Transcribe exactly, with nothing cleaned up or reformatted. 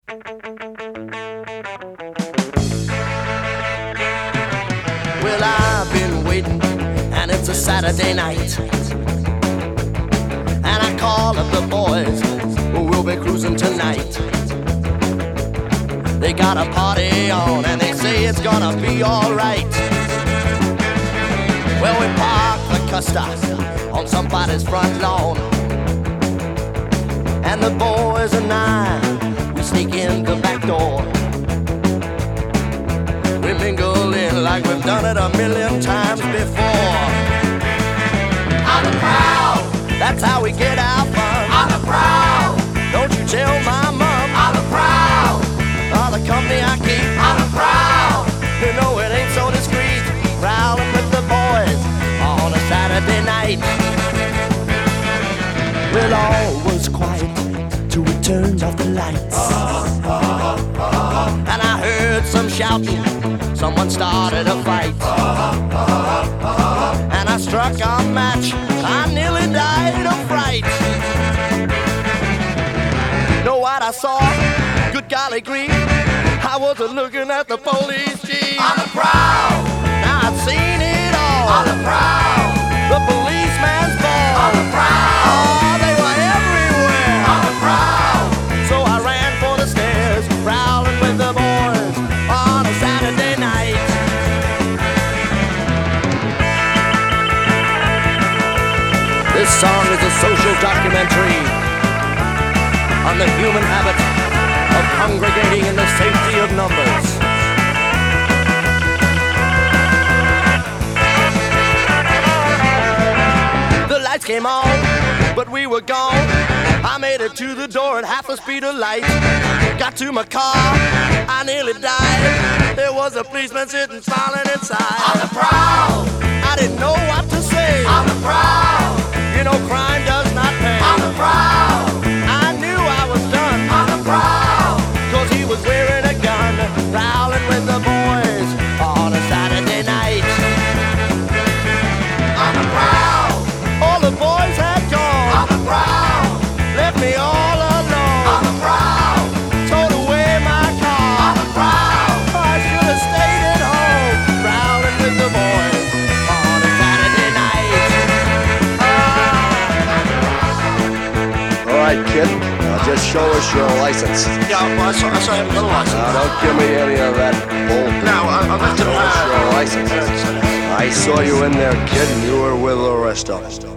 Well, I've been waiting, and it's a Saturday night, and I call up the boys who will be cruising tonight. They got a party on, and they say it's gonna be alright. Well, we park the Custas on somebody's front lawn, and the boys and I, we sneak in the back door. We mingle in like we've done it a million times before. On the prowl, that's how we get our fun. On the prowl, don't you tell my mom. On the prowl, all the company I keep. On the prowl, you know it ain't so discreet. Prowling with the boys on a Saturday night. Well, all was quiet till we turned off the lights, and I heard some shouting. Someone started a fight, and I struck a match. I nearly died of fright. Know what I saw? Good golly green, I wasn't looking at the police jeep. On the prowl, now I've seen it all. On the prowl, the policeman's ball. On the prowl, oh, they were everywhere. On the prowl, so I ran for the stairs, prowling with the boys on a Saturday night. This song is a social documentary on the human habit of congregating in the safety of numbers. The lights came on, but we were gone. I made it to the door at half the speed of light. Got to my car, I nearly died. There was a policeman sitting smiling inside. On the prowl, I didn't know what to say. On the prowl, you know crime does not pay. On the prowl, I knew I was done. On the prowl, cause he was wearing a gun, prowling with the boys on a Saturday night. On the prowl, all the boys had gone. On the prowl, left me all alone. On the prowl, towed away my car. On the prowl, I should have stayed at home, prowling with the boys on a Saturday night. Ah. All right, kid, now just show us your license. Yeah, well, I saw, I saw him with a license. Now, don't give me any of that bull. No, I, I left it Show us alone. your license. I saw you in there, kid, and you were with the rest of them.